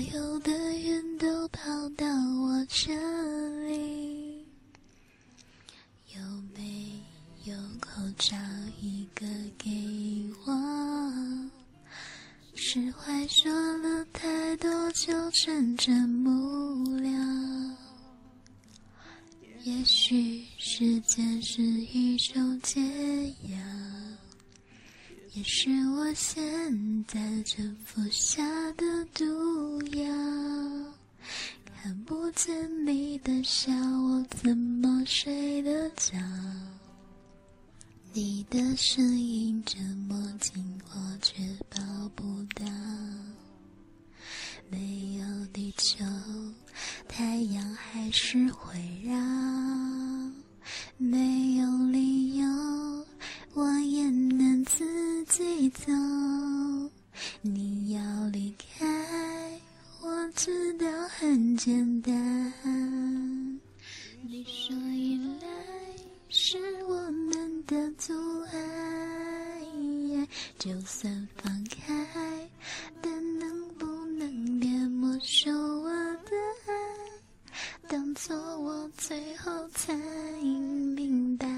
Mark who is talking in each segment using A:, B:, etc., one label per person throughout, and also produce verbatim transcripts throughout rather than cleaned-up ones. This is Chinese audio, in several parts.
A: 有的云都跑到我这里，有没有口罩一个给我？释怀说了太多就成真不了，也许时间是一种解药，也是我现在正服下的毒药。看不见你的笑，我怎么睡得着？你的声音这么近，我却抱不到。没有地球，太阳还是会绕。没有理由，我也能自己走。你要离开，我知道很简单。你说依赖是我们的阻碍，就算放开，但能不能别没收我的爱，当作我最后才明白。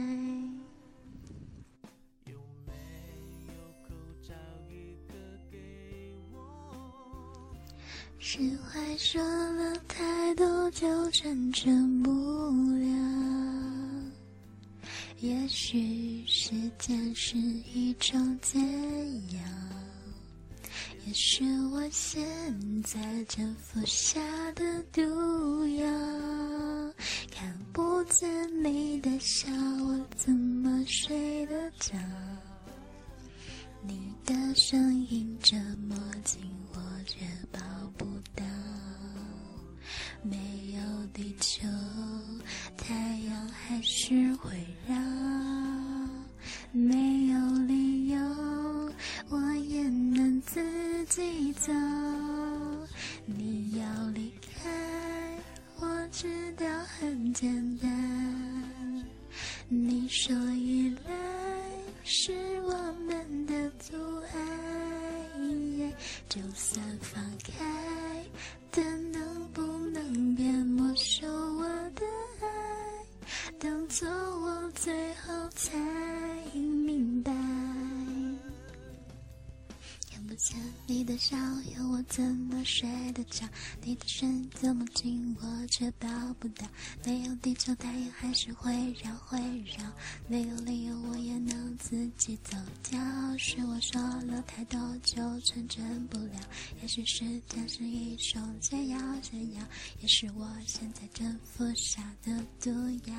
A: 释怀说了太多就成真不了，也许时间是一种解药，也是我现在正服下的毒药。看不见你的笑，我怎么睡得着？你的声音这么近，我却抱不到。没有地球，太阳还是会绕。没有理由，我也能自己走。你要离开，我知道很简单。你说依赖是我们的阻碍，就算放开，但能不能别没收我的爱，当作我最后才明白。看不见你的笑，要我怎么睡得着？你的声音这么近，我却抱不到。没有地球，太阳还是会绕会绕。没有理由，我也能自己走掉。是我说了太多就成真不了，也许时间是一种解药解药，也是我现在正服下的毒药。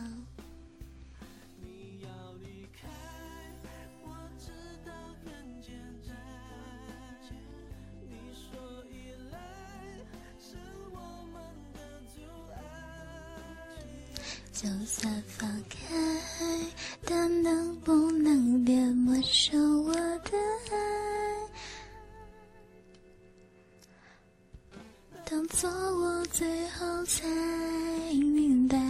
A: 就算放开，但能不能别没收我的爱，当作我最后才明白。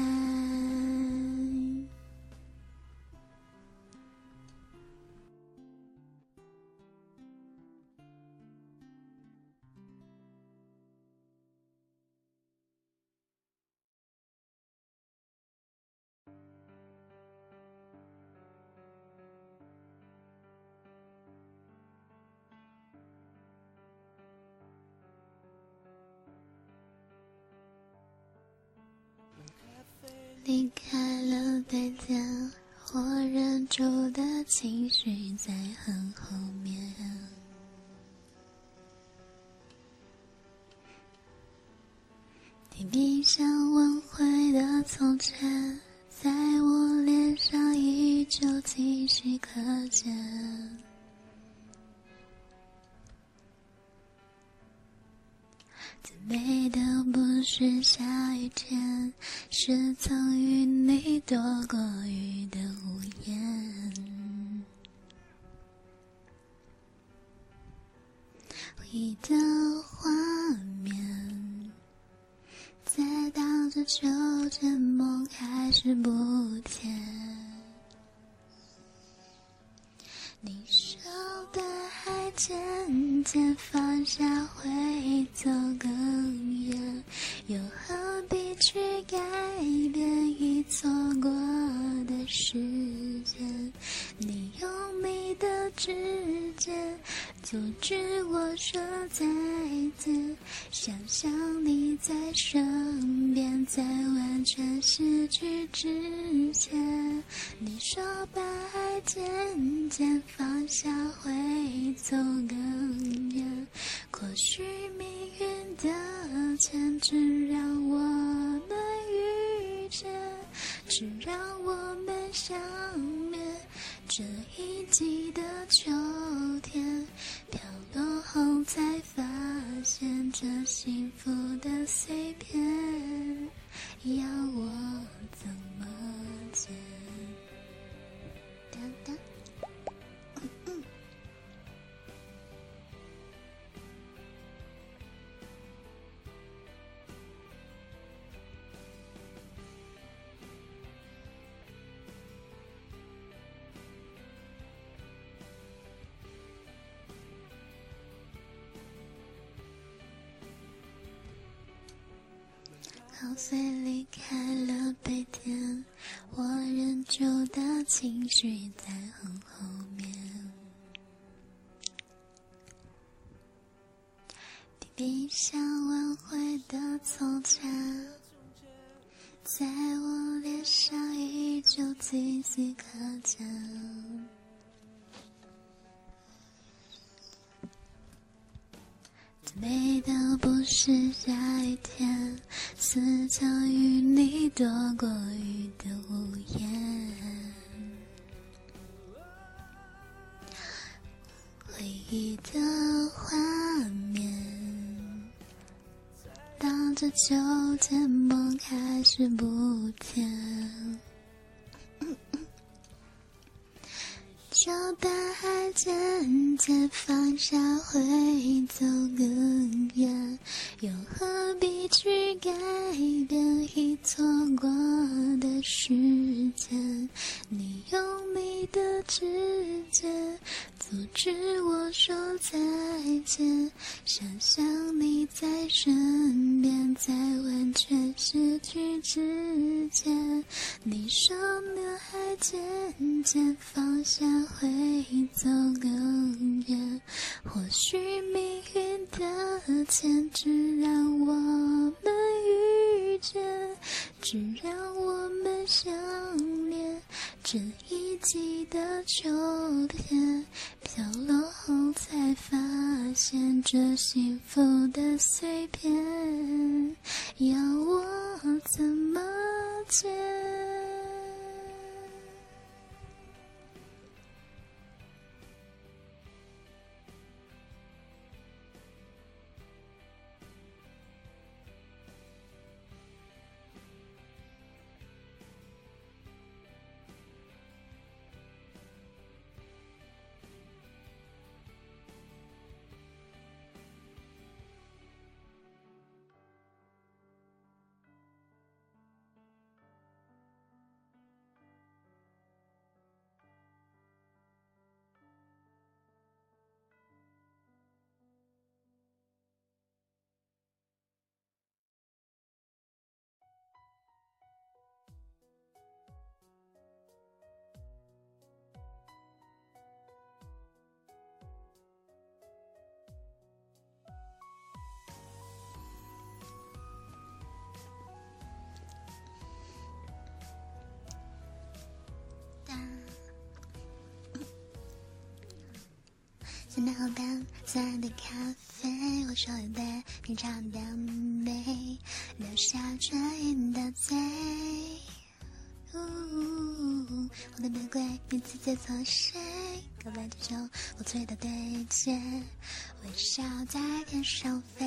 A: 离开了背间，我忍住的情绪在很后面。你闭上挽回的从前，在我脸上依旧清晰可见。最美的不是下雨天，是曾与你躲过雨的屋檐。回忆的画面，在荡着秋千，梦开始不甜。你笑得还渐渐放下会走更远，又何必去改变已错过的时间？你用你的指尖阻止我说再见，想象你在身边，在完全失去之前。你说把爱渐渐放下会走更远，或许命运的牵制让我们遇见，只让我们相恋。这一季的秋天飘落后，才发现这幸福的碎片，要我怎么捡？哒哒嗯嗯好随离开了白天，我仍旧的情绪在很后面。你闭上挽回的从前，在我脸上依旧清晰可见。最美的不是下雨天，是曾与你躲过雨的屋檐。回忆的画面，当这秋天梦开始不甜，就把爱渐渐放下会走更远，又何必去改变已错过的时间？你用你的指尖阻止我说再见，想象你在身边，在完全失去之前。你说呢爱渐渐放下会走更远，或许命运的牵制让我们遇见，只让我们相恋。这一季的秋天飘落后，才发现这幸福的碎片，要我怎么捡？现在后半酸的咖啡，我手一杯，品尝的美，留下唇印的嘴。呜，我的玫瑰，你自己错谁？告白气球，我吹的对接，微笑在天上飞。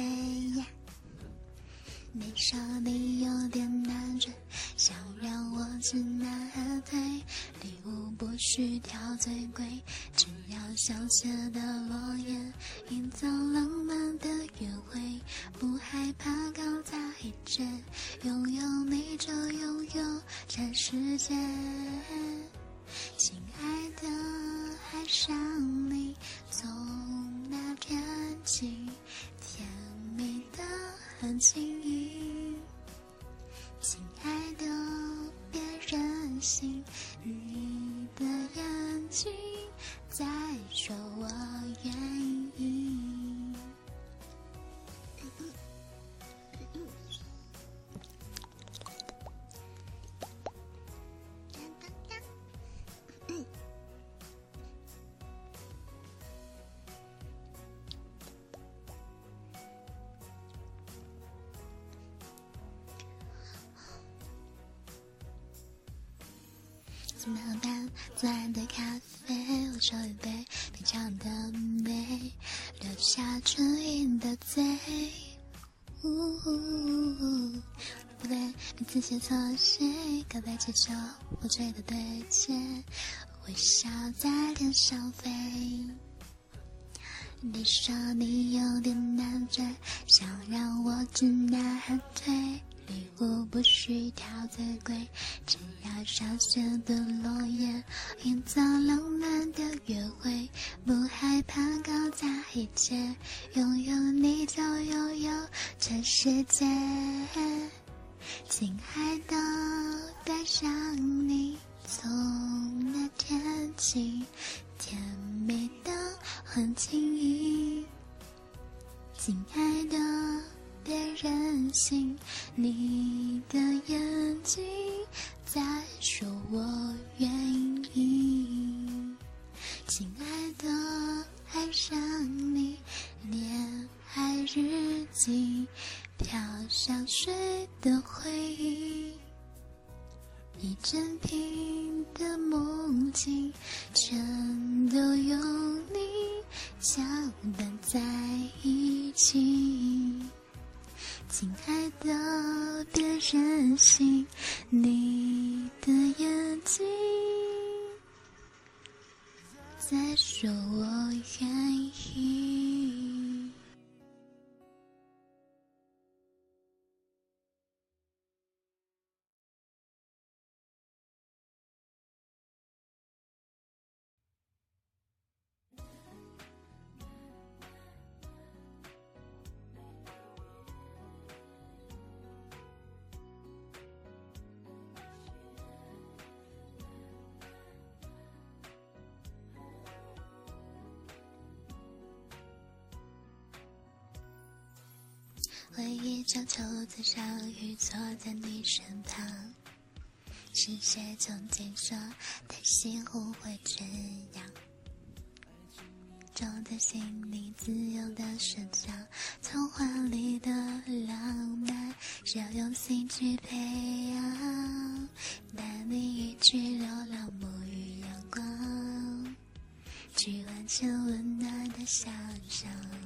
A: 没说你有点难追，想让我知难而退，礼物不需挑最贵，只要香榭的落叶，营造浪漫的约会，不害怕搞砸一切，拥有你就拥有全世界。亲爱的，爱上你从很轻易。亲爱的，别任性，你的眼睛在说我愿意。怎么办？昨晚的咖啡，我手一杯，品尝的美，留下唇印的嘴。呜呜呜，不对，每次写错谁，告白气球，我追的对接，微笑在天上飞。你说你有点难追，想让我知难退。礼物不需挑最贵，只要上学的落叶，营造浪漫的约会，不害怕搞砸一切，拥有你就拥有全世界。亲爱的，带上你，从那天起，甜蜜的很轻易。亲爱的，别任性，你的眼睛在说我愿意。亲爱的，爱上你，恋爱日记，飘香水的回忆，一整瓶的梦境，全都有你相伴在一起。亲爱的，别任性，你的眼睛在说我愿意。回忆中秋次相遇，坐在你身旁，是谁曾经说担心误会这样，装在心里自由的生长，童话里的浪漫是要用心去培养，带你一起流浪，沐浴阳光，去完成温暖的想象。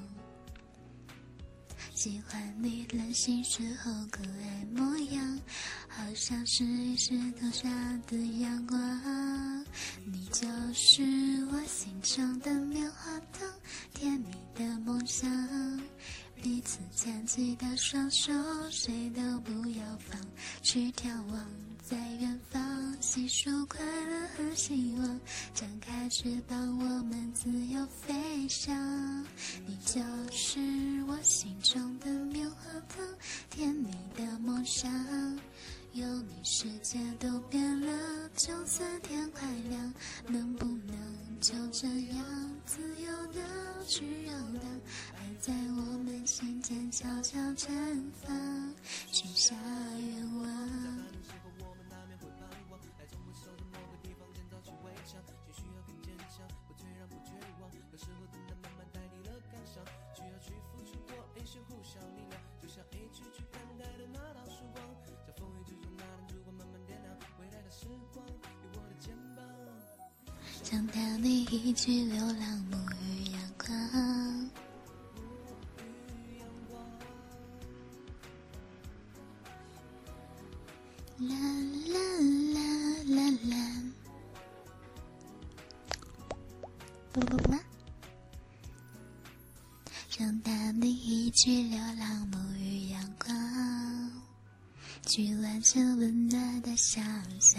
A: 喜欢你任性时候可爱模样，好像是一时投下的阳光。你就是我心中的棉花糖，甜蜜的梦想，彼此牵起的双手，谁都不要放，去眺望在远方，细数快乐和希望，张开翅膀，我们自由飞翔。你就是我心中的棉花糖，甜蜜的梦想，有你世界都变了，就算天快亮，能不能就这样自由的去游荡，爱在我们心间悄悄绽放，许下愿望。想带你一起流浪，沐浴阳光，啦啦啦啦啦，不不不，想带你一起流浪，沐浴阳光，去完成温暖的想象。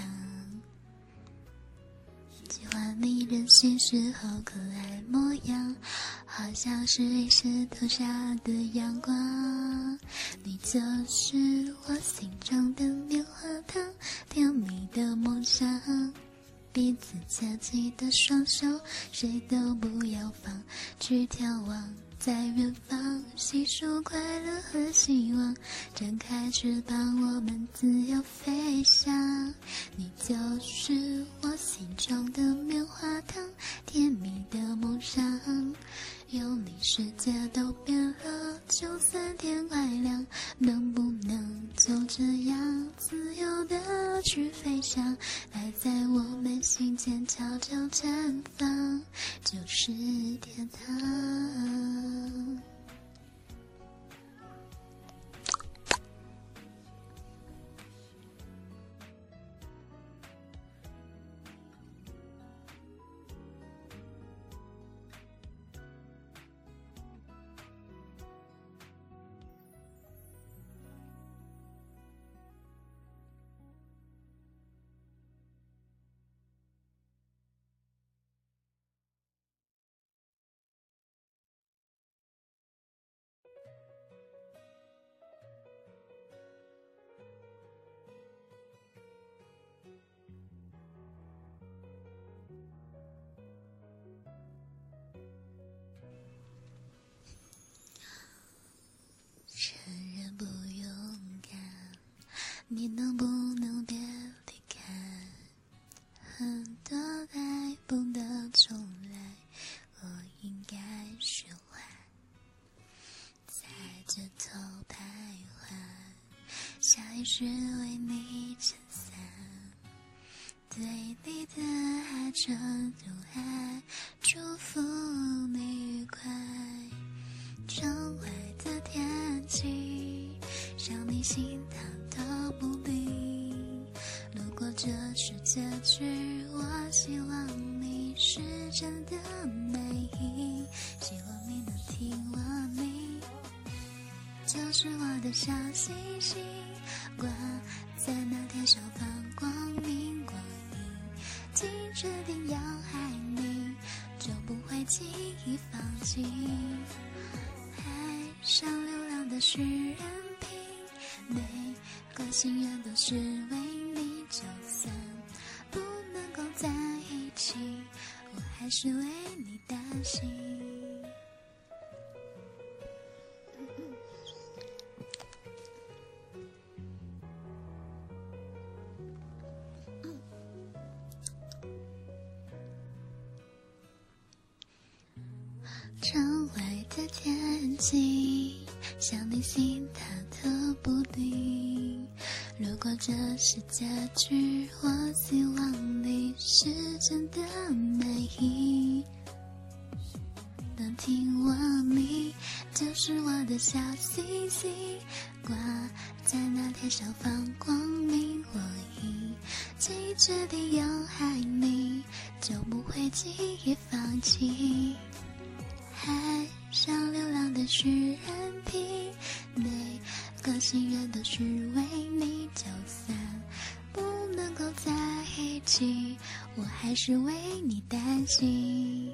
A: 喜欢你任性时候可爱模样，好像是一时投下的阳光。你就是我心中的棉花糖，甜蜜的梦想，彼此牵起的双手，谁都不要放去眺望，在远方细数快乐和希望，展开翅膀我们自由飞翔。你就是我心中的棉花糖，甜蜜的梦想，有你世界都变了，就算天快亮，能不能就这样自由地去飞翔，爱在我们心间悄悄绽放，就是天堂。承认不勇敢，你能不能别离开？很多爱不得重来，我应该释怀。在街头徘徊，下雨时为你撑伞，对你的爱全都爱，祝福你愉快。窗外的天气像你心烫的布丁，如果这是结局，我希望你是真的美丽，希望你能听我你就是我的小星星，挂在那天上方光明光影，既决定要爱你，就不会轻易放弃。爱上流浪的诗人品，每个心愿都是为你，就算不能够在一起，我还是为你担心。窗外的天气像你心塌的布丁，如果这是结局，我希望你是真的美丽，能听我你就是我的小星星，挂在那天上方光明火影，既决定要爱你，就不会轻易放弃。爱上流浪的诗人品，每个心愿都是为你，就算不能够在一起，我还是为你担心。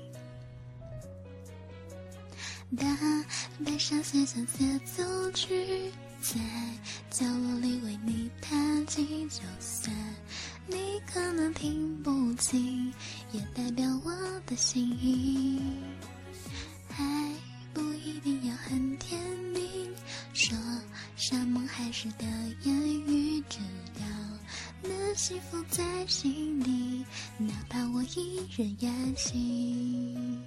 A: 当悲伤写成协奏曲，在角落里为你弹琴，就算你可能听不清，也代表我的心意。爱不一定要很甜蜜，说山盟海誓的言语，只要能幸福在心里，哪怕我一人远行。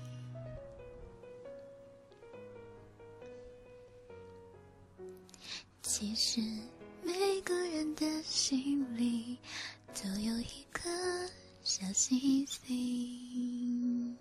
A: 其实每个人的心里都有一颗小星星。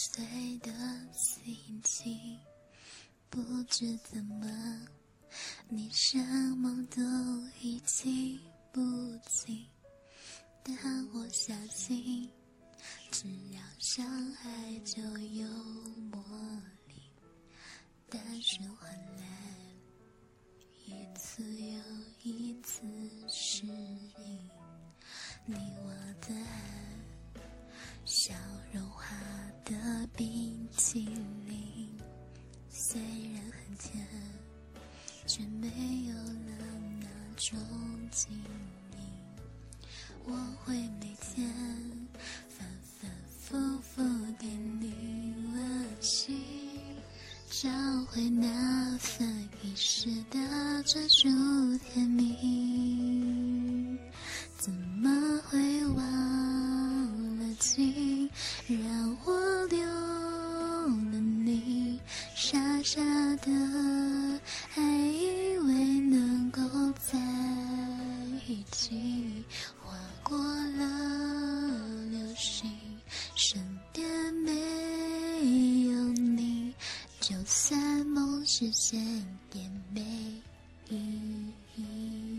A: 碎的心情，不知怎么你什么都已经不记，但我相信只要相爱就有魔力，但是换来一次又一次适应，你我的爱像融化的冰淇淋，虽然很甜，却没有了那种晶莹。我会每天反反复复给你温馨，找回那份遗失的专属甜蜜。怎么会忘了情，让我丢了你，傻傻的还以为能够在一起，划过了流星，身边没有你，就算梦实现也没意义。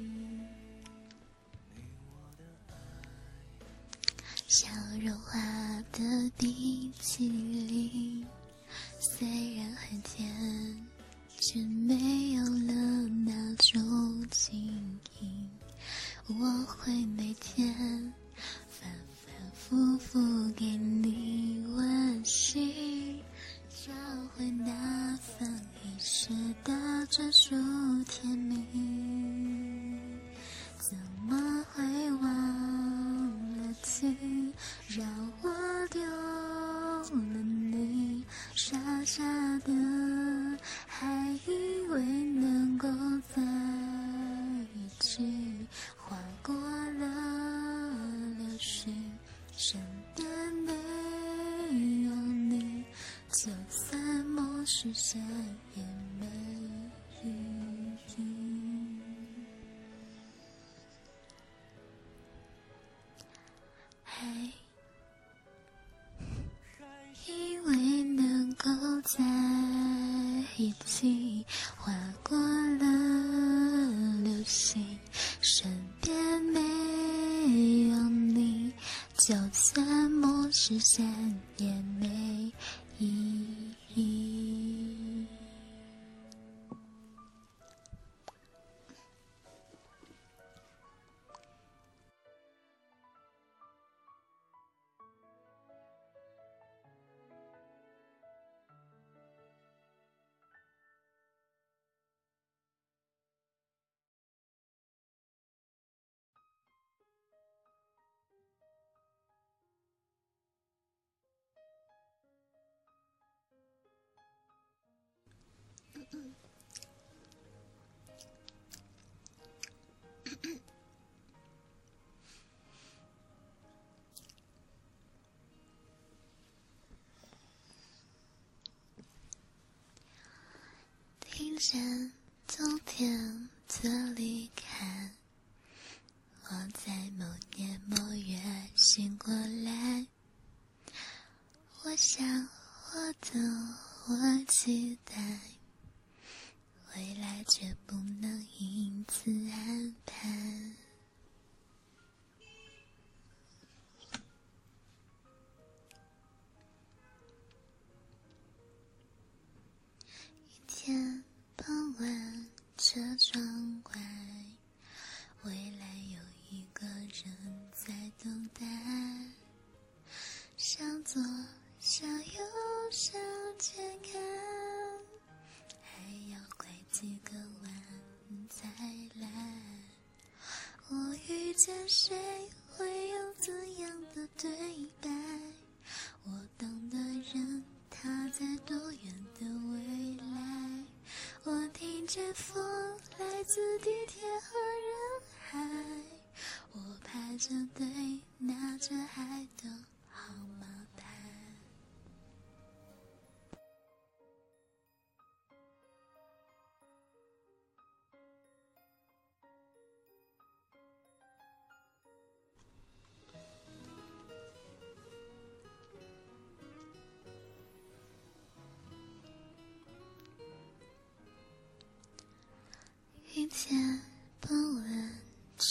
A: 像融化的冰淇淋，虽然很甜，却没有了那种晶莹。我会每天反反复复给你温馨，找回那份遗失的专属甜蜜。怎么会忘了情，让我丢了你，傻傻的还以为能够在一起，划过了流星，身边没有你，就算梦实现也没意义。还以为能够在一起，划过了流星，身边没有你，就算梦实现也没意义。听见冬天的离开，我在某年某月醒过来，我想我等我期待，未来却不能因此安排。一天傍晚，车窗外，未来有一个人在等待，向左向右向前看，还要拐几个弯才来。我遇见谁会有怎样的对白，我等的人他在多远的未来，我听见风来自地铁和人海，我排着队拿着爱的号码牌。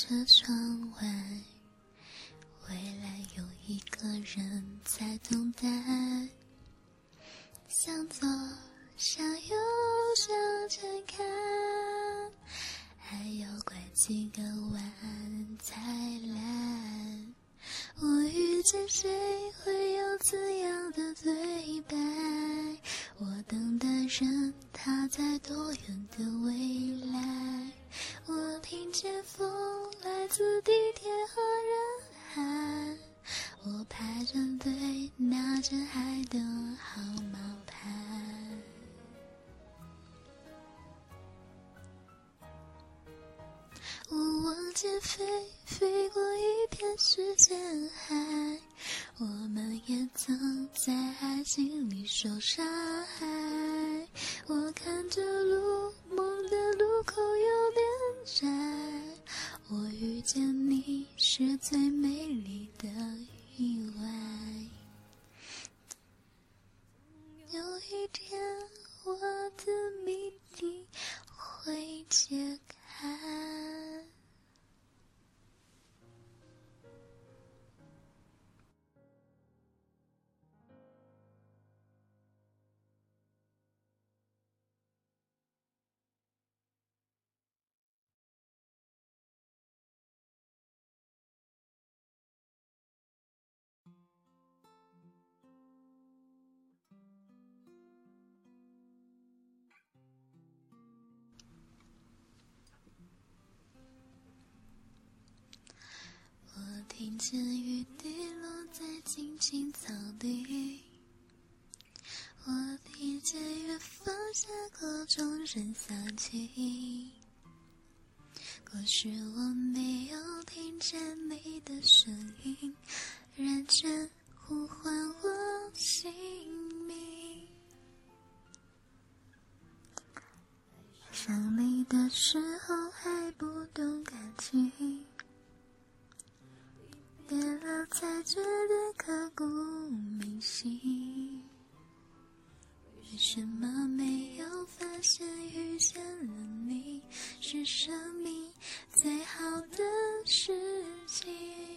A: 着窗外，未来有一个人在等待，向左向右向前看，还要拐几个弯才来。我遇见谁会有怎样的对白？我等的人他在多远的未来？我听见风来自地铁和人海，我排着队拿着爱的号码牌。我往前飞，飞过一片时间海，我们也曾在爱情里受伤害。我看着路，梦的路口有点窄，我遇见你是最美丽的意外。有一天我的谜底会解开。听见雨滴落在青青草地，我听见远方下课钟声响起，可是我没有听见你的声音，认真呼唤我姓名。想你的时候还不懂感情，变了才觉得刻骨铭心。为什么没有发现遇见了你是生命最好的事情？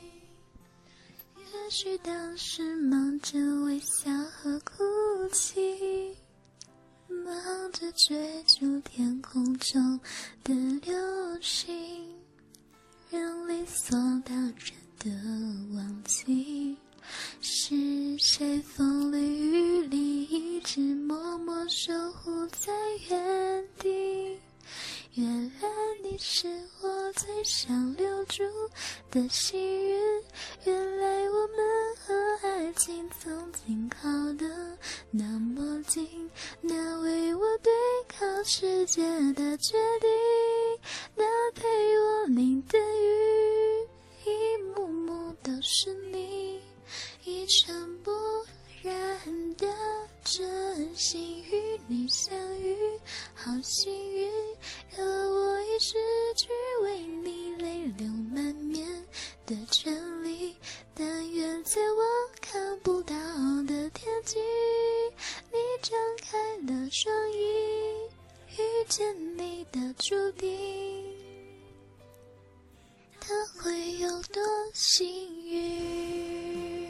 A: 也许当时忙着微笑和哭泣，忙着追逐天空中的流星，让理所当然的忘记是谁风里雨里一直默默守护在原地。原来你是我最想留住的幸运，原来我们和爱情曾经靠得那么近，那为我对抗世界的决定，那陪我淋的雨，一幕幕都是你，一尘不染的真心与你相遇，好幸运，让我已失去为你泪流满面的权利，但愿在我看不到的天际，你张开了双翼，遇见你的注定，它会有多幸运。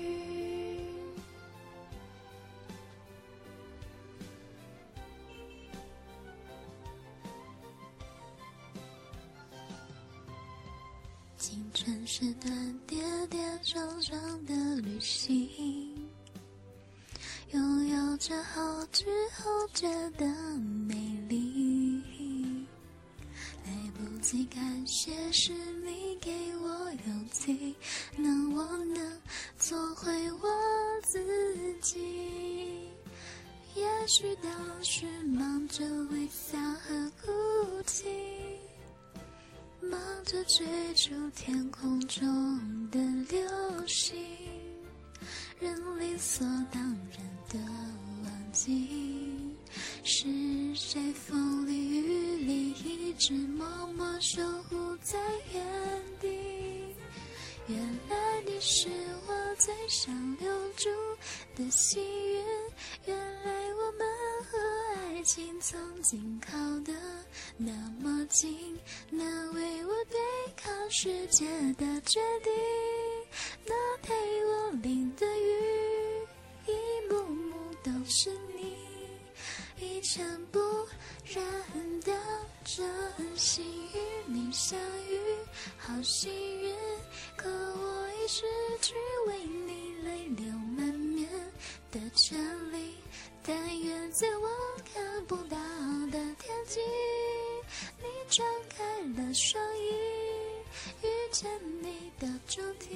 A: 青春是段跌跌撞撞的旅行，拥有着后知后觉的美丽，来不及感谢是你给我勇气，让我能做回我自己。也许当时忙着微笑和哭泣，忙着追逐天空中的流星，人理所当然的忘记是谁风里雨里一直默默守护在原地。原来你是我最想留住的幸运，原来我们和爱情曾经靠得那么近，那为我对抗世界的决定，那陪我淋的雨，一幕幕都是你，一尘不染的真心与你相遇，好幸运，可我已失去为你泪流满面的权利，但愿在我看不到的天际，你张开了双翼，遇见你的主题。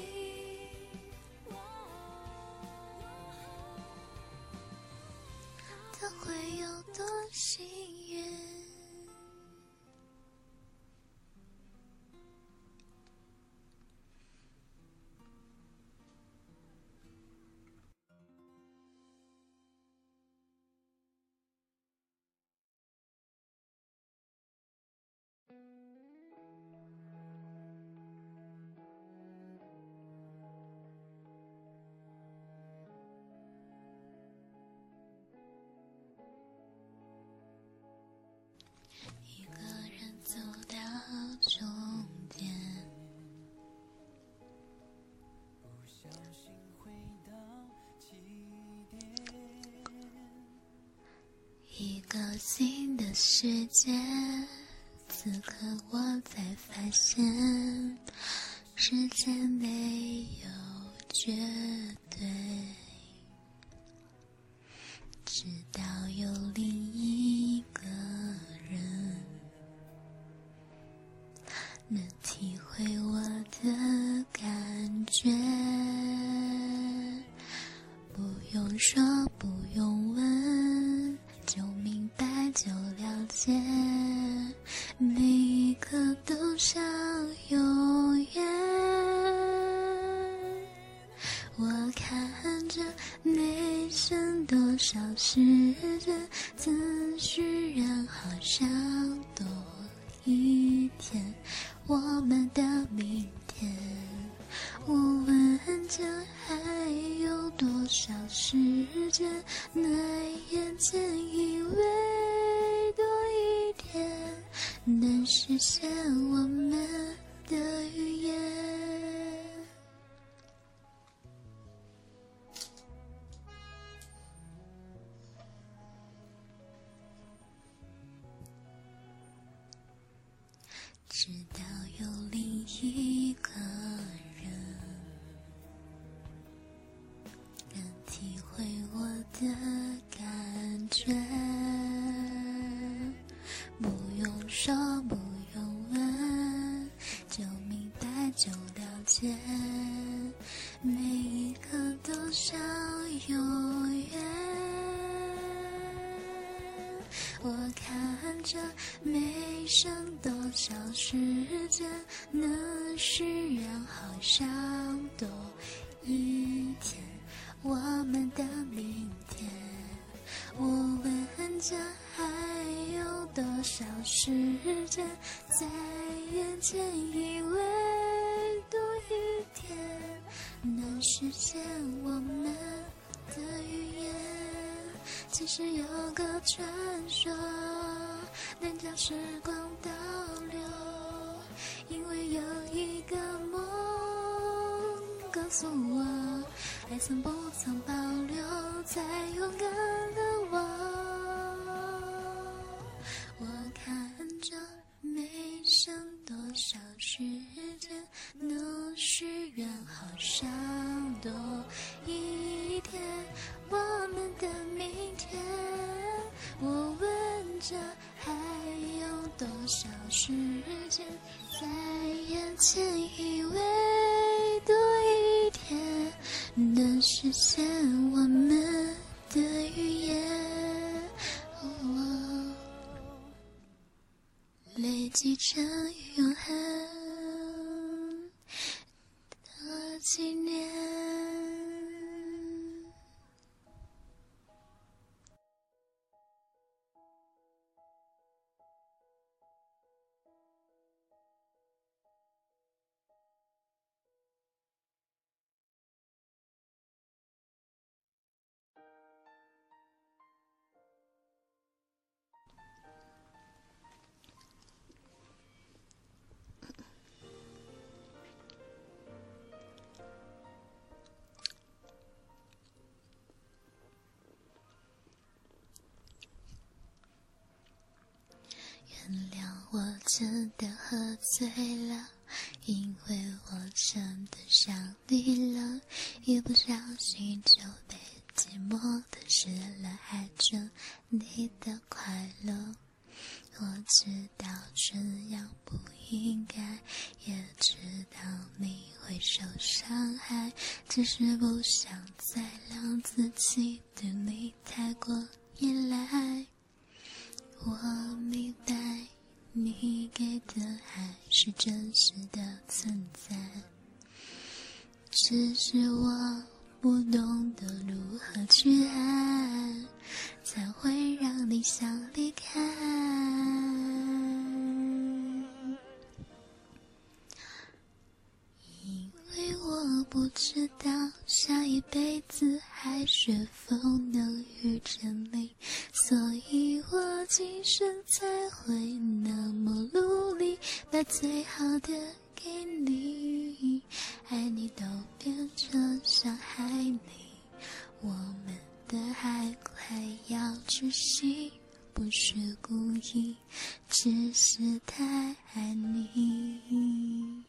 A: 他会有多幸运？一个人走到终点，
B: 不小心回到起点，
A: 一个新的世界，此刻我才发现，世界没有绝对，直到有另一个人能体会我的感觉，不用说不用问，就明白就了解，每一刻都像永远。我看着没剩多少时间，自许愿好像多一天，我们的明天，我问着还有多少时间，那眼前以为多一天，能实现我们的预言。直到有另一个人能体会我的感觉，不用说不用问，就明白就了解，每一刻都像永远。我看着没剩多少时间，能许愿好像多一天，我们的明天，我问着还有多少时间，在眼前以为多一天，能实现我们的预言。其实有个传说能将时光倒流，因为有一个梦告诉我，爱曾不曾保留在勇敢的我。我看着没剩多少时间，能许愿好像多一天，我们的明天，我问着还有多少时间，在眼前以为多一天，能实现我们的预言。哦，累积成永恒的纪念。 真的喝醉了，因为我真的想你了，一不小心就被寂寞的湿了，爱着你的快乐。我知道这样不应该，也知道你会受伤害，只是不想再让自己对你太过依赖。我明白你给的爱是真实的存在，只是我不懂得如何去爱，才会让你想离开。因为我不知道下一辈子还是否能遇见你，所以我今生才会那么努力，把最好的给你，爱你都变成伤害你，我们的爱快要窒息，不是故意，只是太爱你。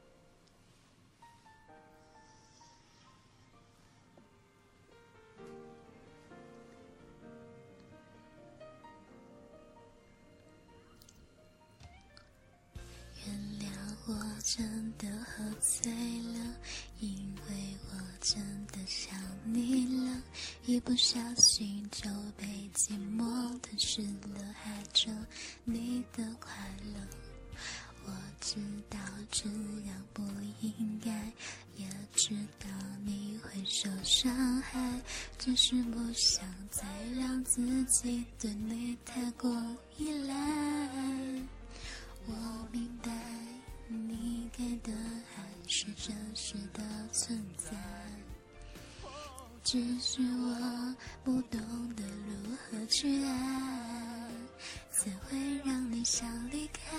A: 原谅我真的喝醉了，因为我真的想你了，一不小心就被寂寞吞噬了，爱着你的快乐。我知道这样不应该，也知道你会受伤害，只是不想再让自己对你太过依赖。我明白你给的爱是真实的存在，只是我不懂得如何去爱，才会让你想离开。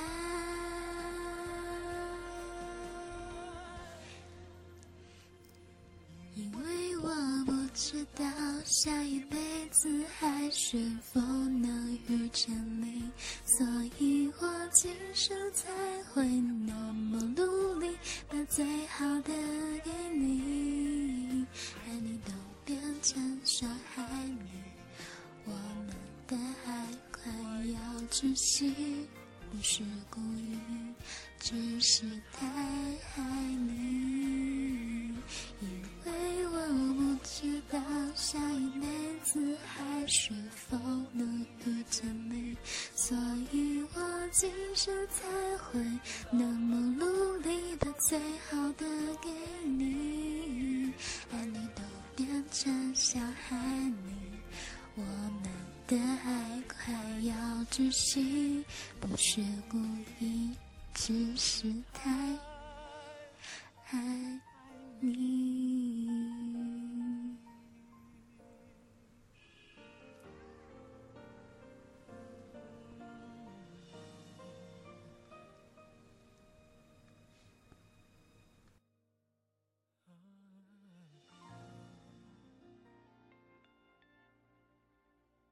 A: 因为我不知道下一辈子还是否能遇见你，所以我今生才会那么努力，把最好的给你，爱你都变成伤害你，我们的爱快要窒息，不是故意，只是太爱你。因为我不知道下一辈子还是否能遇见你，所以我今生才会那么努力，把最好的给你，爱你都变成伤害你，我们的爱快要窒息，不是故意，只是太爱你。